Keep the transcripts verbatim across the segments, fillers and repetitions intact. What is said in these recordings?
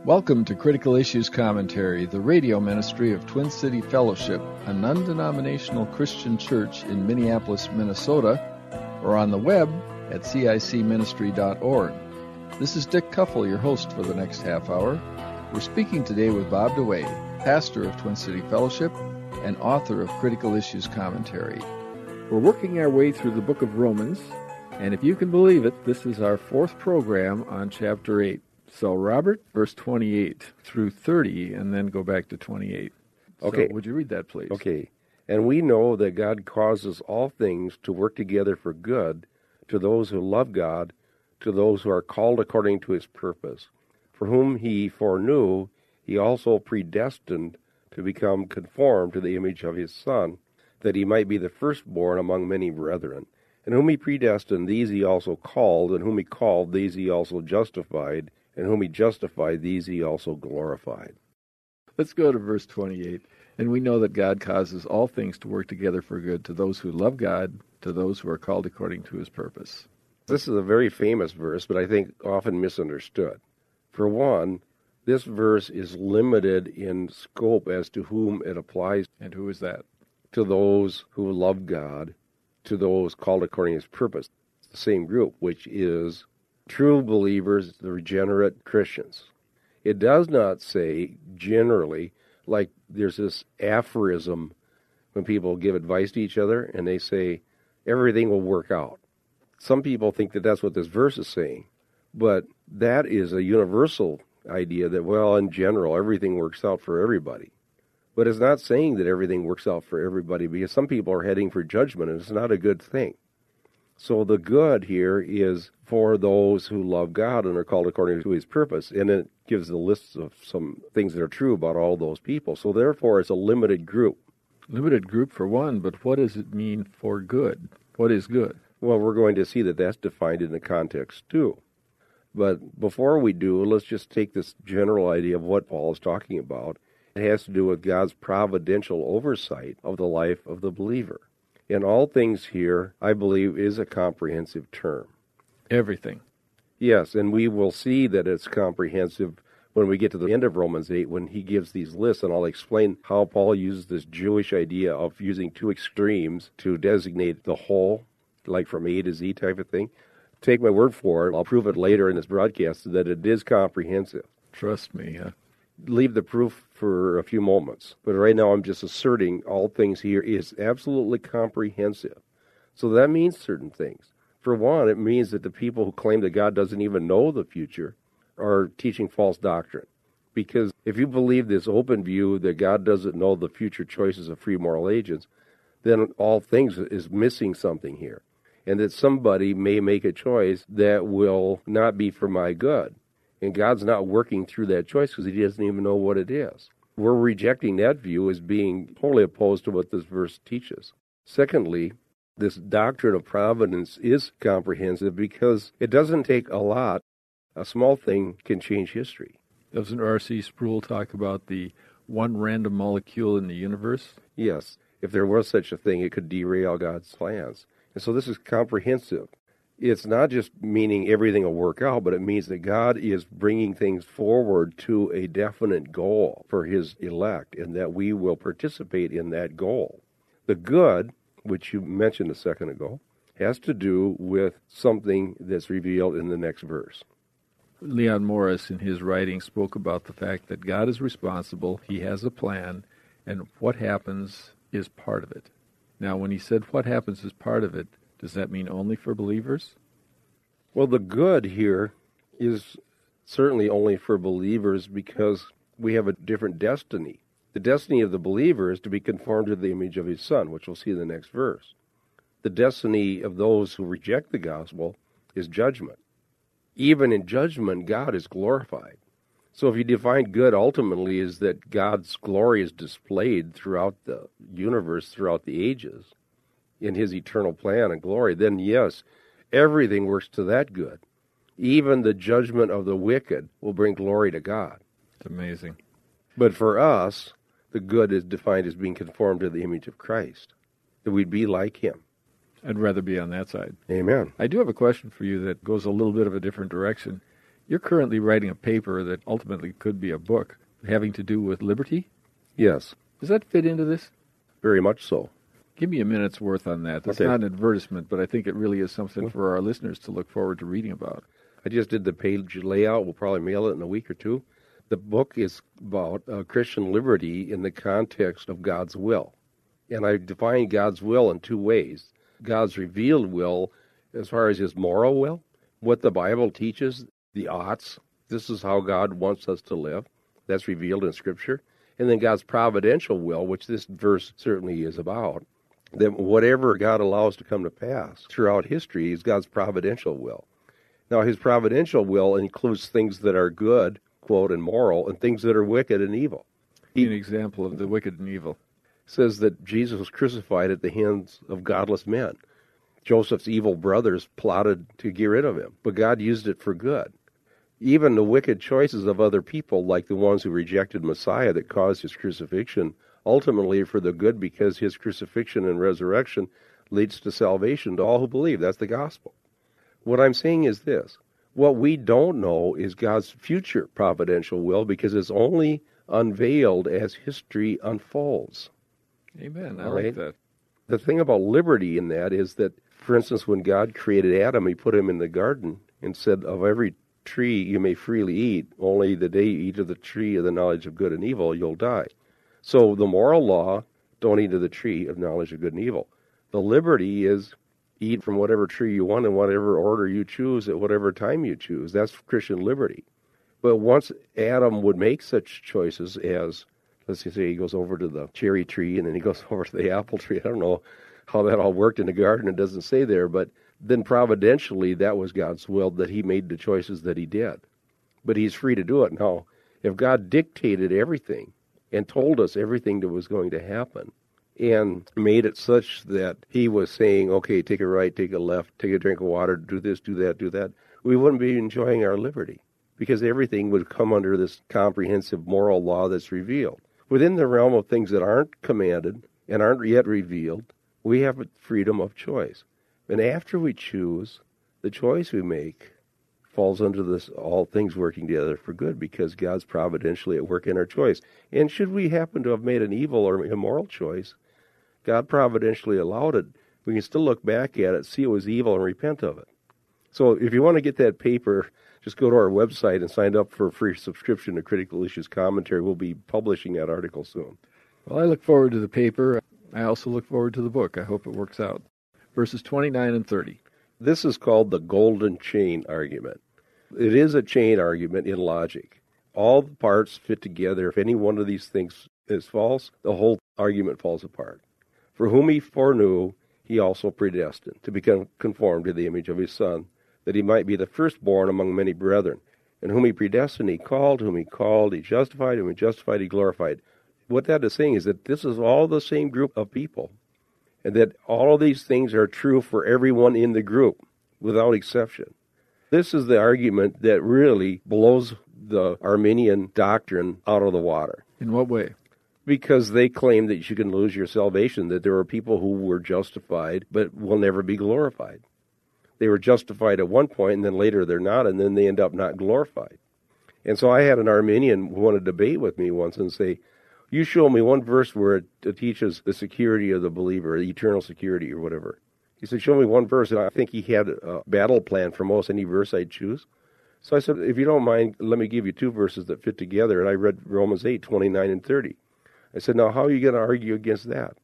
Welcome to Critical Issues Commentary, the radio ministry of Twin City Fellowship, a non-denominational Christian church in Minneapolis, Minnesota, or on the web at C I C ministry dot org. This is Dick Kuffel, your host for the next half hour. We're speaking today with Bob DeWaay, pastor of Twin City Fellowship and author of Critical Issues Commentary. We're working our way through the book of Romans, and if you can believe it, this is our fourth program on chapter eight. So, Robert, verse twenty-eight through thirty, and then go back to twenty-eight. Okay. So would you read that, please? Okay. And we know that God causes all things to work together for good to those who love God, to those who are called according to his purpose. For whom he foreknew, he also predestined to become conformed to the image of his Son, that he might be the firstborn among many brethren. And whom he predestined, these he also called, and whom he called, these he also justified, and whom he justified, these he also glorified. Let's go to verse twenty-eight. And we know that God causes all things to work together for good to those who love God, to those who are called according to his purpose. This is a very famous verse, but I think often misunderstood. For one, this verse is limited in scope as to whom it applies. And who is that? To those who love God, to those called according to his purpose. It's the same group, which is true believers, the regenerate Christians. It does not say generally, like there's this aphorism when people give advice to each other and they say, everything will work out. Some people think that that's what this verse is saying, but that is a universal idea that, well, in general, everything works out for everybody. But it's not saying that everything works out for everybody, because some people are heading for judgment, and it's not a good thing. So the good here is for those who love God and are called according to his purpose. And it gives a list of some things that are true about all those people. So therefore, it's a limited group. Limited group for one, but what does it mean for good? What is good? Well, we're going to see that that's defined in the context too. But before we do, let's just take this general idea of what Paul is talking about. It has to do with God's providential oversight of the life of the believer. And all things here, I believe, is a comprehensive term. Everything. Yes, and we will see that it's comprehensive when we get to the end of Romans eight, when he gives these lists, and I'll explain how Paul uses this Jewish idea of using two extremes to designate the whole, like from A to Z type of thing. Take my word for it. I'll prove it later in this broadcast that it is comprehensive. Trust me, huh? Leave the proof for a few moments. But right now I'm just asserting all things here is absolutely comprehensive. So that means certain things. For one, it means that the people who claim that God doesn't even know the future are teaching false doctrine. Because if you believe this open view that God doesn't know the future choices of free moral agents, then all things is missing something here. And that somebody may make a choice that will not be for my good. And God's not working through that choice because he doesn't even know what it is. We're rejecting that view as being totally opposed to what this verse teaches. Secondly, this doctrine of providence is comprehensive because it doesn't take a lot. A small thing can change history. Doesn't R C Sproul talk about the one random molecule in the universe? Yes. If there was such a thing, it could derail God's plans. And so this is comprehensive. It's not just meaning everything will work out, but it means that God is bringing things forward to a definite goal for his elect, and that we will participate in that goal. The good, which you mentioned a second ago, has to do with something that's revealed in the next verse. Leon Morris, in his writing, spoke about the fact that God is responsible, he has a plan, and what happens is part of it. Now, when he said what happens is part of it, does that mean only for believers? Well, the good here is certainly only for believers because we have a different destiny. The destiny of the believer is to be conformed to the image of his Son, which we'll see in the next verse. The destiny of those who reject the gospel is judgment. Even in judgment, God is glorified. So if you define good ultimately as that God's glory is displayed throughout the universe, throughout the ages, in his eternal plan and glory, then yes, everything works to that good. Even the judgment of the wicked will bring glory to God. It's amazing. But for us, the good is defined as being conformed to the image of Christ, that we'd be like him. I'd rather be on that side. Amen. I do have a question for you that goes a little bit of a different direction. You're currently writing a paper that ultimately could be a book having to do with liberty. Yes. Does that fit into this? Very much so. Give me a minute's worth on that. That's Okay. not an advertisement, but I think it really is something for our listeners to look forward to reading about. I just did the page layout. We'll probably mail it in a week or two. The book is about uh, Christian liberty in the context of God's will. And I define God's will in two ways. God's revealed will as far as his moral will, what the Bible teaches, the oughts. This is how God wants us to live. That's revealed in Scripture. And then God's providential will, which this verse certainly is about, that whatever God allows to come to pass throughout history is God's providential will. Now, his providential will includes things that are good, quote, and moral, and things that are wicked and evil. He, an example of the wicked and evil. Says that Jesus was crucified at the hands of godless men. Joseph's evil brothers plotted to get rid of him, but God used it for good. Even the wicked choices of other people, like the ones who rejected Messiah that caused his crucifixion, ultimately for the good, because his crucifixion and resurrection leads to salvation to all who believe. That's the gospel. What I'm saying is this. What we don't know is God's future providential will, because it's only unveiled as history unfolds. Amen. I Right? like that. The thing about liberty in that is that, for instance, when God created Adam, he put him in the garden and said, of every tree you may freely eat, only the day you eat of the tree of the knowledge of good and evil, you'll die. So the moral law, don't eat of the tree of knowledge of good and evil. The liberty is eat from whatever tree you want in whatever order you choose at whatever time you choose. That's Christian liberty. But once Adam would make such choices as, let's just say he goes over to the cherry tree and then he goes over to the apple tree. I don't know how that all worked in the garden. It doesn't say there. But then providentially, that was God's will, that he made the choices that he did. But he's free to do it. Now, if God dictated everything and told us everything that was going to happen and made it such that he was saying, okay, take a right, take a left, take a drink of water, do this, do that, do that, we wouldn't be enjoying our liberty, because everything would come under this comprehensive moral law that's revealed. Within the realm of things that aren't commanded and aren't yet revealed, we have freedom of choice. And after we choose, the choice we make falls under this all things working together for good, because God's providentially at work in our choice. And should we happen to have made an evil or immoral choice, God providentially allowed it. We can still look back at it, see it was evil, and repent of it. So if you want to get that paper, just go to our website and sign up for a free subscription to Critical Issues Commentary. We'll be publishing that article soon. Well, I look forward to the paper. I also look forward to the book. I hope it works out. Verses twenty-nine and thirty. This is called the golden chain argument. It is a chain argument in logic. All the parts fit together. If any one of these things is false, the whole argument falls apart. For whom he foreknew, he also predestined to become conformed to the image of his Son, that he might be the firstborn among many brethren. And whom he predestined, he called. Whom he called, he justified. Whom he justified, he glorified. What that is saying is that this is all the same group of people, and that all of these things are true for everyone in the group, without exception. This is the argument that really blows the Arminian doctrine out of the water. In what way? Because they claim that you can lose your salvation, that there are people who were justified but will never be glorified. They were justified at one point, and then later they're not, and then they end up not glorified. And so I had an Arminian who wanted to debate with me once and say, you show me one verse where it, it teaches the security of the believer, the eternal security or whatever. He said, show me one verse, and I think he had a battle plan for most any verse I'd choose. So I said, if you don't mind, let me give you two verses that fit together, and I read Romans eight, twenty-nine and thirty. I said, now how are you going to argue against that?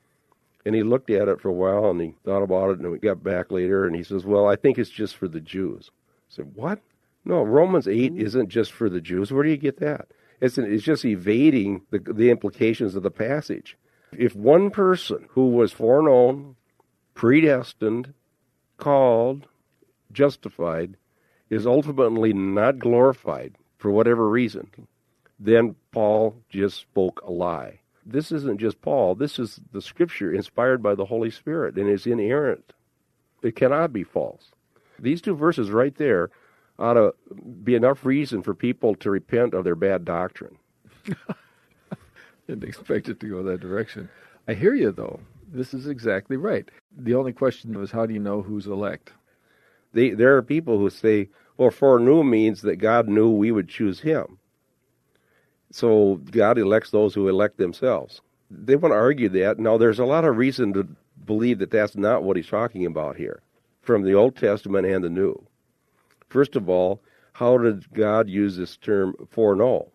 And he looked at it for a while, and he thought about it, and we got back later, and he says, well, I think it's just for the Jews. I said, what? No, Romans eight isn't just for the Jews. Where do you get that? It's, an, it's just evading the, the implications of the passage. If one person who was foreknown, predestined, called, justified, is ultimately not glorified for whatever reason, then Paul just spoke a lie. This isn't just Paul. This is the Scripture inspired by the Holy Spirit, and it's inerrant. It cannot be false. These two verses right there ought to be enough reason for people to repent of their bad doctrine. Didn't expect it to go that direction. I hear you, though. This is exactly right. The only question was, how do you know who's elect? They, there are people who say, Well, foreknew means that God knew we would choose him. So God elects those who elect themselves. They want to argue that. Now, there's a lot of reason to believe that that's not what he's talking about here, from the Old Testament and the New. First of all, how did God use this term foreknow?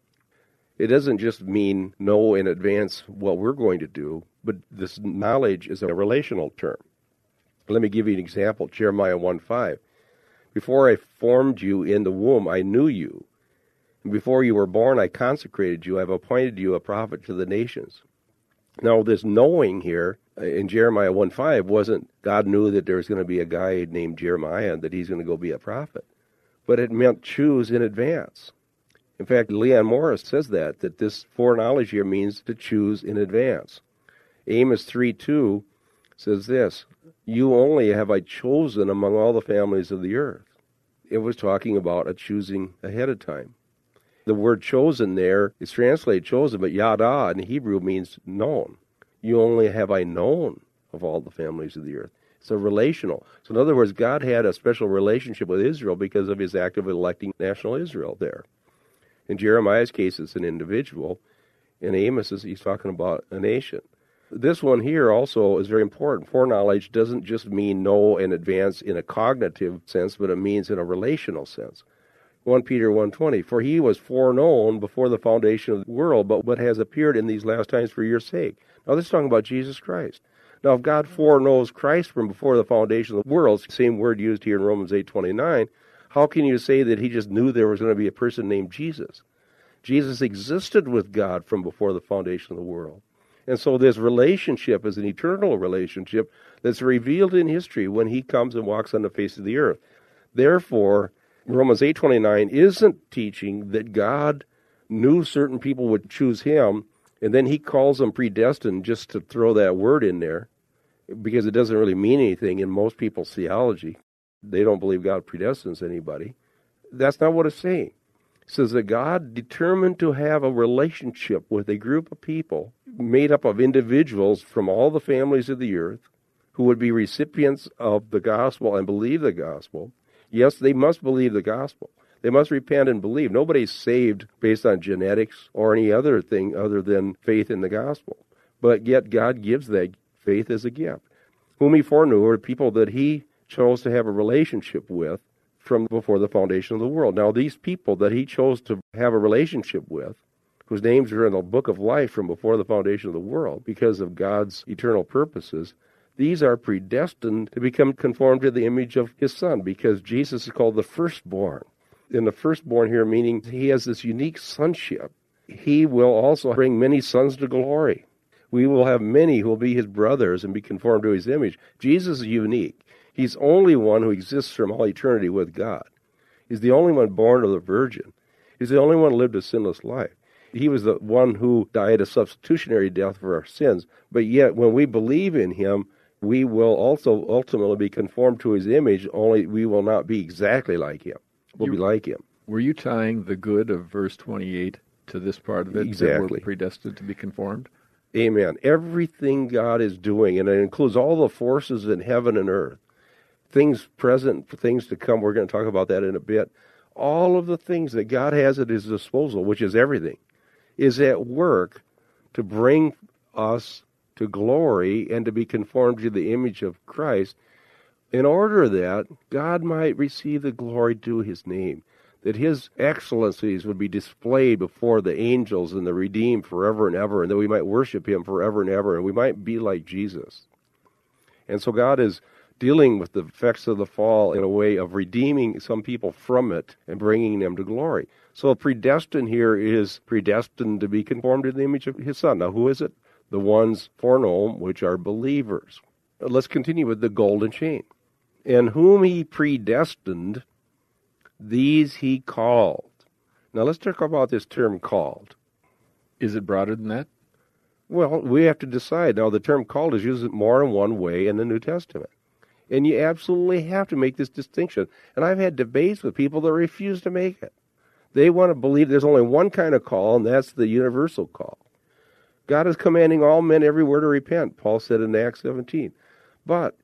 It doesn't just mean know in advance what we're going to do, but this knowledge is a relational term. Let me give you an example. Jeremiah one five. Before I formed you in the womb, I knew you. And before you were born, I consecrated you. I've appointed you a prophet to the nations. Now, this knowing here in Jeremiah one five wasn't God knew that there was going to be a guy named Jeremiah and that he's going to go be a prophet. But it meant choose in advance. In fact, Leon Morris says that, that this foreknowledge here means to choose in advance. Amos three two says this, you only have I chosen among all the families of the earth. It was talking about a choosing ahead of time. The word chosen there is translated chosen, but yada in Hebrew means known. You only have I known of all the families of the earth. It's a relational. So in other words, God had a special relationship with Israel because of his act of electing national Israel there. In Jeremiah's case, it's an individual. In Amos's, he's talking about a nation. This one here also is very important. Foreknowledge doesn't just mean know in advance in a cognitive sense, but it means in a relational sense. First Peter one twenty, for he was foreknown before the foundation of the world, but what has appeared in these last times for your sake. Now this is talking about Jesus Christ. Now if God foreknows Christ from before the foundation of the world, same word used here in Romans eight twenty-nine, how can you say that he just knew there was going to be a person named Jesus? Jesus existed with God from before the foundation of the world. And so this relationship is an eternal relationship that's revealed in history when he comes and walks on the face of the earth. Therefore, Romans eight twenty-nine isn't teaching that God knew certain people would choose him, and then he calls them predestined just to throw that word in there, because it doesn't really mean anything in most people's theology. They don't believe God predestines anybody. That's not what it's saying. It says that God determined to have a relationship with a group of people made up of individuals from all the families of the earth who would be recipients of the gospel and believe the gospel. Yes, they must believe the gospel. They must repent and believe. Nobody's saved based on genetics or any other thing other than faith in the gospel. But yet God gives that faith as a gift. Whom he foreknew are people that he chose to have a relationship with from before the foundation of the world. Now, these people that he chose to have a relationship with, whose names are in the book of life from before the foundation of the world because of God's eternal purposes, these are predestined to become conformed to the image of his Son, because Jesus is called the firstborn. And the firstborn here meaning he has this unique sonship. He will also bring many sons to glory. We will have many who will be his brothers and be conformed to his image. Jesus is unique. He's only one who exists from all eternity with God. He's the only one born of the Virgin. He's the only one who lived a sinless life. He was the one who died a substitutionary death for our sins. But yet, when we believe in him, we will also ultimately be conformed to his image, only we will not be exactly like him. We'll you, be like him. Were you tying the good of verse twenty-eight to this part of it? Exactly. That we're predestined to be conformed? Amen. Everything God is doing, and it includes all the forces in heaven and earth, things present, things to come, we're going to talk about that in a bit, all of the things that God has at his disposal, which is everything, is at work to bring us to glory and to be conformed to the image of Christ, in order that God might receive the glory due his name, that his excellencies would be displayed before the angels and the redeemed forever and ever, and that we might worship him forever and ever, and we might be like Jesus. And so God is dealing with the effects of the fall in a way of redeeming some people from it and bringing them to glory. So predestined here is predestined to be conformed to the image of his Son. Now, who is it? The ones foreknown, which are believers. Let's continue with the golden chain. And whom he predestined, these he called. Now, let's talk about this term called. Is it broader than that? Well, we have to decide. Now, the term called is used more in one way in the New Testament. And you absolutely have to make this distinction. And I've had debates with people that refuse to make it. They want to believe there's only one kind of call, and that's the universal call. God is commanding all men everywhere to repent, Paul said in Acts seventeen. But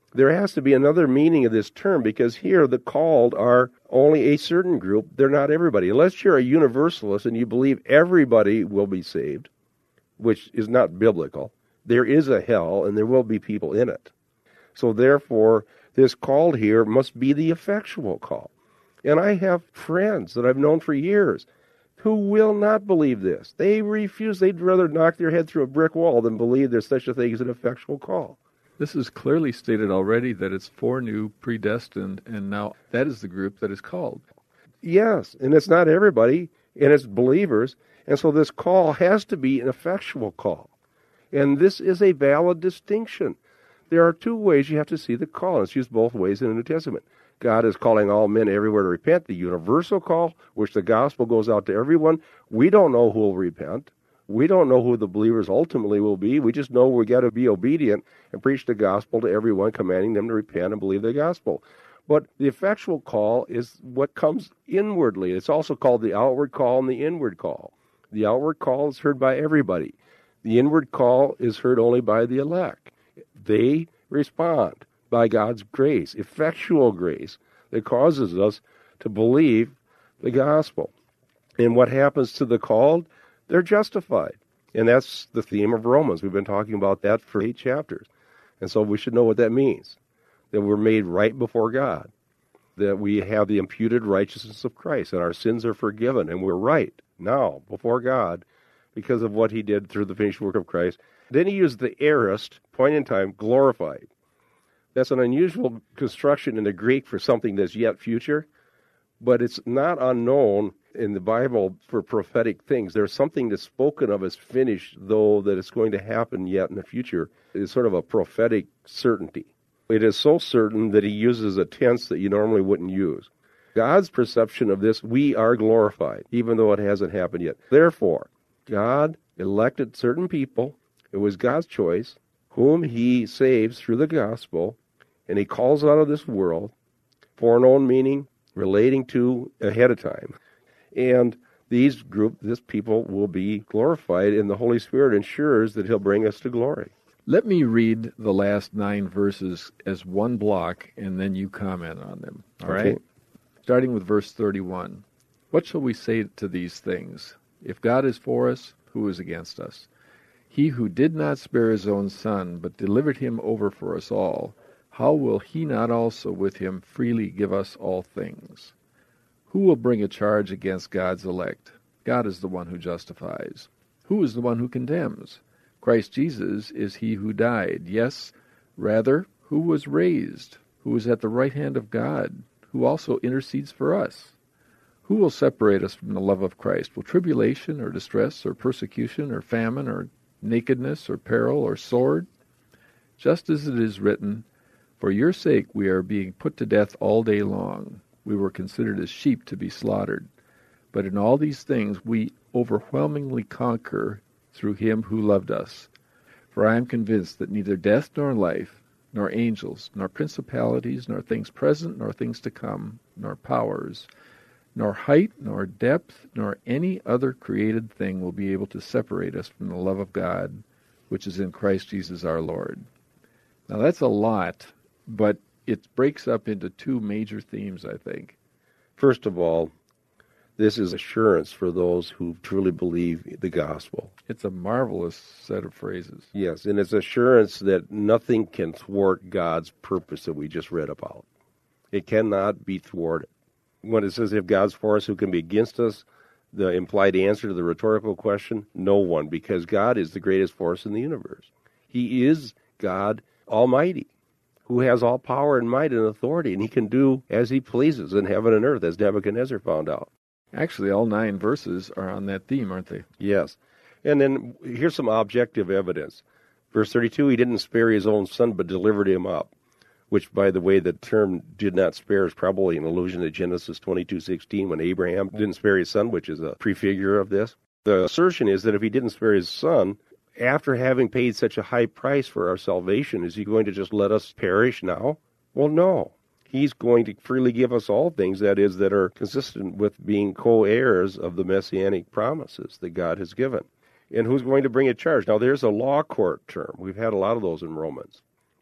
There has to be another meaning of this term, because here the called are only a certain group. They're not everybody. Unless you're a universalist and you believe everybody will be saved, which is not biblical, there is a hell and there will be people in it. So therefore, this called here must be the effectual call. And I have friends that I've known for years who will not believe this. They refuse. They'd rather knock their head through a brick wall than believe there's such a thing as an effectual call. This is clearly stated already that it's foreknew, predestined, and now that is the group that is called. Yes, and it's not everybody, and it's believers. And so this call has to be an effectual call. And this is a valid distinction. There are two ways you have to see the call, and it's used both ways in the New Testament. God is calling all men everywhere to repent, the universal call, which the gospel goes out to everyone. We don't know who will repent. We don't know who the believers ultimately will be. We just know we got to be obedient and preach the gospel to everyone, commanding them to repent and believe the gospel. But the effectual call is what comes inwardly. It's also called the outward call and the inward call. The outward call is heard by everybody. The inward call is heard only by the elect. They respond by God's grace, effectual grace, that causes us to believe the gospel. And what happens to the called? They're justified. And that's the theme of Romans. We've been talking about that for eight chapters. And so we should know what that means. That we're made right before God. That we have the imputed righteousness of Christ. And our sins are forgiven. And we're right now before God because of what he did through the finished work of Christ. Then he used the aorist, point in time, glorified. That's an unusual construction in the Greek for something that's yet future, but it's not unknown in the Bible for prophetic things. There's something that's spoken of as finished, though that it's going to happen yet in the future. It's sort of a prophetic certainty. It is so certain that he uses a tense that you normally wouldn't use. God's perception of this, we are glorified, even though it hasn't happened yet. Therefore, God elected certain people. It was God's choice, whom he saves through the gospel, and he calls out of this world, foreknown meaning relating to ahead of time. And these group, this people will be glorified, and the Holy Spirit ensures that he'll bring us to glory. Let me read the last nine verses as one block, and then you comment on them. All Okay. right? Starting with verse thirty-one. What shall we say to these things? If God is for us, who is against us? He who did not spare his own son, but delivered him over for us all, how will he not also with him freely give us all things? Who will bring a charge against God's elect? God is the one who justifies. Who is the one who condemns? Christ Jesus is he who died. Yes, rather, who was raised, who is at the right hand of God, who also intercedes for us. Who will separate us from the love of Christ? Will tribulation or distress or persecution or famine or nakedness or peril or sword? Just as it is written, for your sake we are being put to death all day long. We were considered as sheep to be slaughtered. But in all these things we overwhelmingly conquer through him who loved us. For I am convinced that neither death nor life, nor angels, nor principalities, nor things present, nor things to come, nor powers, nor height, nor depth, nor any other created thing will be able to separate us from the love of God, which is in Christ Jesus our Lord. Now that's a lot, but it breaks up into two major themes, I think. First of all, this is assurance for those who truly believe the gospel. It's a marvelous set of phrases. Yes, and it's assurance that nothing can thwart God's purpose that we just read about. It cannot be thwarted. When it says, if God's for us, who can be against us? The implied answer to the rhetorical question, no one, because God is the greatest force in the universe. He is God Almighty, who has all power and might and authority, and he can do as he pleases in heaven and earth, as Nebuchadnezzar found out. Actually, all nine verses are on that theme, aren't they? Yes. And then here's some objective evidence. Verse thirty-two, he didn't spare his own son, but delivered him up. Which, by the way, the term did not spare is probably an allusion to Genesis twenty-two sixteen, when Abraham didn't spare his son, which is a prefigure of this. The assertion is that if he didn't spare his son, after having paid such a high price for our salvation, is he going to just let us perish now? Well, no. He's going to freely give us all things, that is, that are consistent with being co-heirs of the messianic promises that God has given. And who's going to bring a charge? Now, there's a law court term. We've had a lot of those in Romans.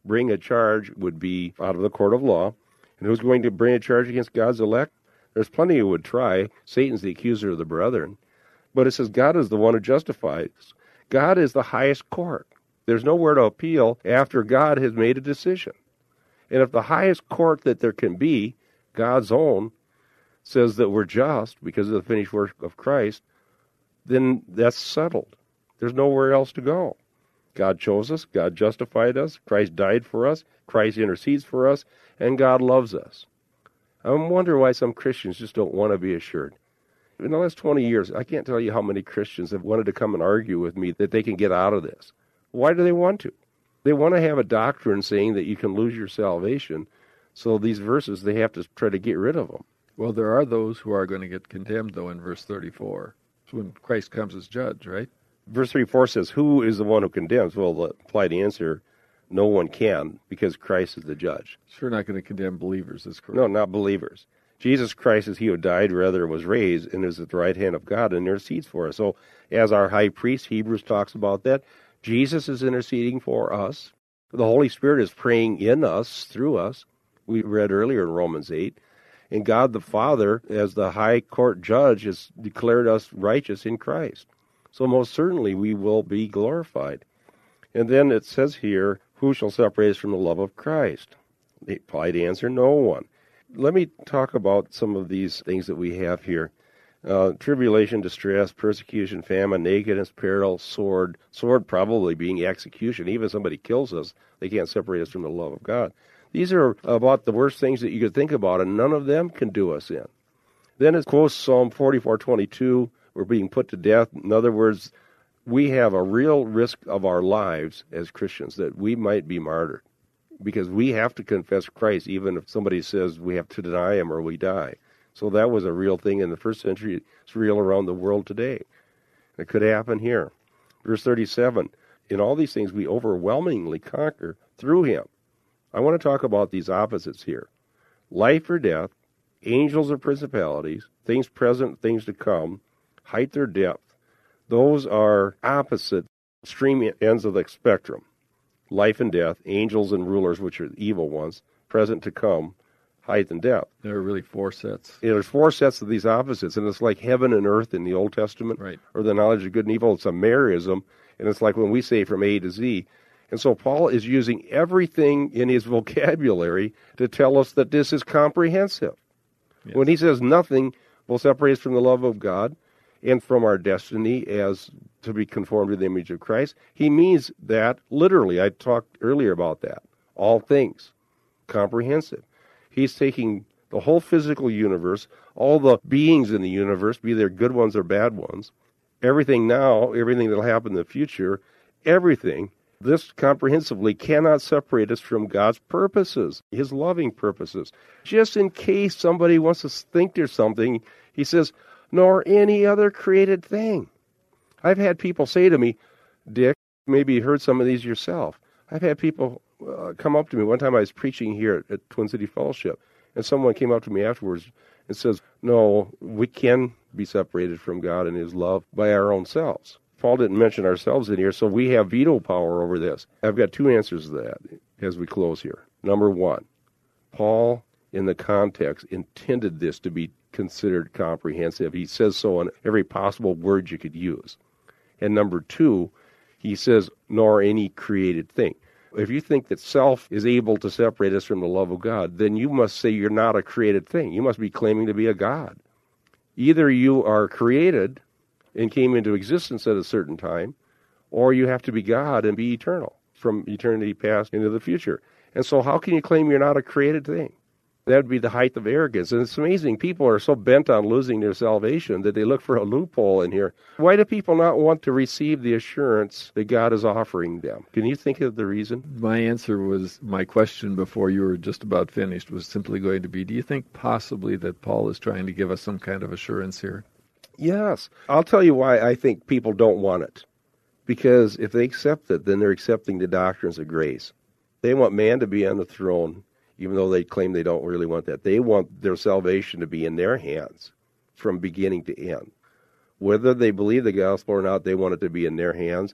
bring a charge would be out of the court of law. And who's going to bring a charge against God's elect? There's plenty who would try. Satan's the accuser of the brethren. But it says God is the one who justifies. God is the highest court. There's nowhere to appeal after God has made a decision. And if the highest court that there can be, God's own, says that we're just because of the finished work of Christ, then that's settled. There's nowhere else to go. God chose us. God justified us. Christ died for us. Christ intercedes for us. And God loves us. I wonder why some Christians just don't want to be assured. In the last twenty years, I can't tell you how many Christians have wanted to come and argue with me that they can get out of this. Why do they want to? They want to have a doctrine saying that you can lose your salvation. So these verses, they have to try to get rid of them. Well, there are those who are going to get condemned, though, in verse thirty-four. It's when Christ comes as judge, right? Verse thirty-four says, who is the one who condemns? Well, the implied answer, no one can, because Christ is the judge. Sure not going to condemn believers, is correct. No, not believers. Jesus Christ is he who died, rather was raised, and is at the right hand of God and intercedes for us. So as our high priest, Hebrews talks about that, Jesus is interceding for us. The Holy Spirit is praying in us, through us. We read earlier in Romans eight. And God the Father, as the high court judge, has declared us righteous in Christ. So most certainly we will be glorified. And then it says here, who shall separate us from the love of Christ? The implied answer, no one. Let me talk about some of these things that we have here. Uh, tribulation, distress, persecution, famine, nakedness, peril, sword. Sword probably being execution. Even if somebody kills us, they can't separate us from the love of God. These are about the worst things that you could think about, and none of them can do us in. Then it quotes Psalm forty-four twenty-two, we're being put to death. In other words, we have a real risk of our lives as Christians that we might be martyred because we have to confess Christ even if somebody says we have to deny him or we die. So that was a real thing in the first century. It's real around the world today. It could happen here. Verse thirty-seven, in all these things we overwhelmingly conquer through him. I want to talk about these opposites here. Life or death, angels or principalities, things present, things to come, height or depth. Those are opposite extreme ends of the spectrum. Life and death, angels and rulers, which are the evil ones, present to come, height and depth. There are really four sets. Yeah, there's four sets of these opposites, and it's like heaven and earth in the Old Testament, right, or the knowledge of good and evil. It's a Maryism, and it's like when we say from A to Z. And so Paul is using everything in his vocabulary to tell us that this is comprehensive. Yes. When he says nothing will separate us from the love of God and from our destiny as to be conformed to the image of Christ, he means that literally. I talked earlier about that. All things. Comprehensive. He's taking the whole physical universe, all the beings in the universe, be they good ones or bad ones, everything now, everything that will happen in the future, everything. This comprehensively cannot separate us from God's purposes, his loving purposes. Just in case somebody wants to think there's something, he says, nor any other created thing. I've had people say to me, Dick, maybe you heard some of these yourself. I've had people uh, come up to me. One time I was preaching here at, at Twin City Fellowship, and someone came up to me afterwards and says, no, we can be separated from God and his love by our own selves. Paul didn't mention ourselves in here, so we have veto power over this. I've got two answers to that as we close here. Number one, Paul, in the context, intended this to be considered comprehensive. He says so in every possible word you could use. And number two, he says, nor any created thing. If you think that self is able to separate us from the love of God, then you must say you're not a created thing. You must be claiming to be a God. Either you are created and came into existence at a certain time, or you have to be God and be eternal from eternity past into the future. And so how can you claim you're not a created thing? That would be the height of arrogance. And it's amazing. People are so bent on losing their salvation that they look for a loophole in here. Why do people not want to receive the assurance that God is offering them? Can you think of the reason? My answer was, my question before you were just about finished was simply going to be, do you think possibly that Paul is trying to give us some kind of assurance here? Yes. I'll tell you why I think people don't want it. Because if they accept it, then they're accepting the doctrines of grace. They want man to be on the throne, even though they claim they don't really want that. They want their salvation to be in their hands from beginning to end. Whether they believe the gospel or not, they want it to be in their hands.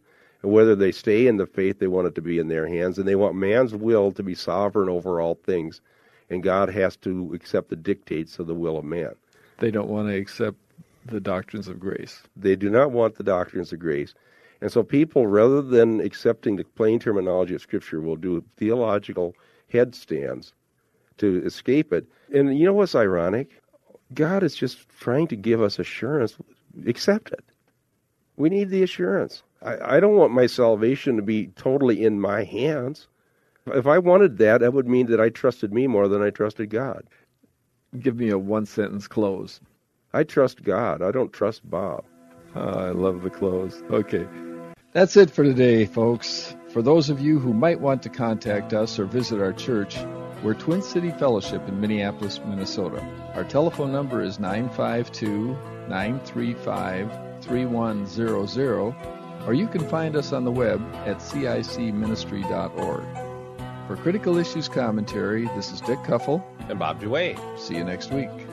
And whether they stay in the faith, they want it to be in their hands, and they want man's will to be sovereign over all things, and God has to accept the dictates of the will of man. They don't want to accept the doctrines of grace. They do not want the doctrines of grace. And so people, rather than accepting the plain terminology of Scripture, will do theological headstands to escape it. And you know what's ironic? God is just trying to give us assurance. Accept it. We need the assurance. I, I don't want my salvation to be totally in my hands. If I wanted that, that would mean that I trusted me more than I trusted God. Give me a one-sentence close. I trust God. I don't trust Bob. Oh, I love the close. Okay. That's it for today, folks. For those of you who might want to contact us or visit our church, we're Twin City Fellowship in Minneapolis, Minnesota. Our telephone number is nine five two, nine three five, three one zero zero, or you can find us on the web at C I C ministry dot org. For Critical Issues Commentary, this is Dick Kuffel and Bob Duane. See you next week.